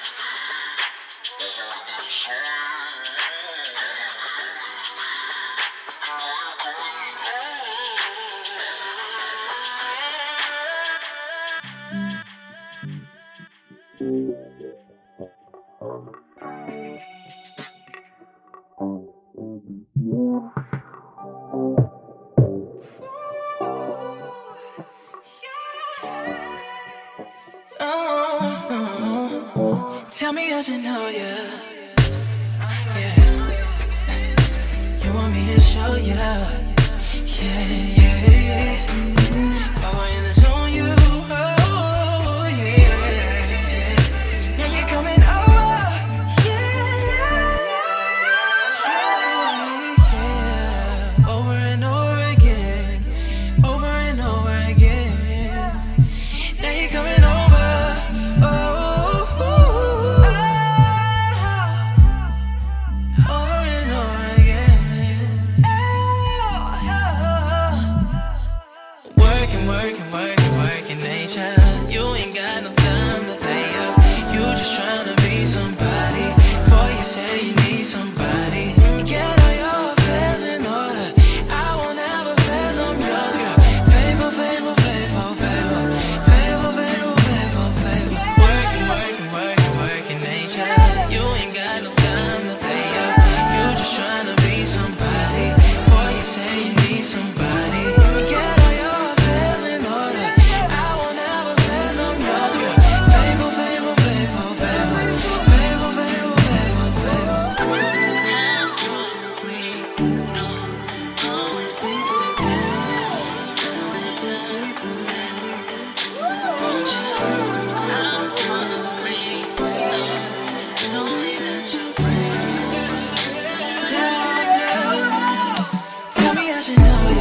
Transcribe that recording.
Tell me how you know, yeah. You want me to show you love, yeah. But we're in the zone, you, oh, yeah. Now you're coming over, yeah. Over and over again, over and over again. Now you're coming over, oh. Working nature. You ain't got no time to lay up. You just tryna be somebody. Boy, you say you need somebody. You get all your affairs in order. I won't have affairs, I'm yours, girl. Favor, favor, favor, favor. Favor, favor, favor, favor. Working nature. You ain't got no time to lay up. You just tryna be somebody. Boy, you say you need somebody. You get all your affairs in order. I won't have affairs, I'm yours, girl. Favor, favor, favor, favor. Favor, favor, favor, favor. Half from me, no, always seems to get every time. Won't you? I'm smiling, no, don't leave at your place. Tell me how you know.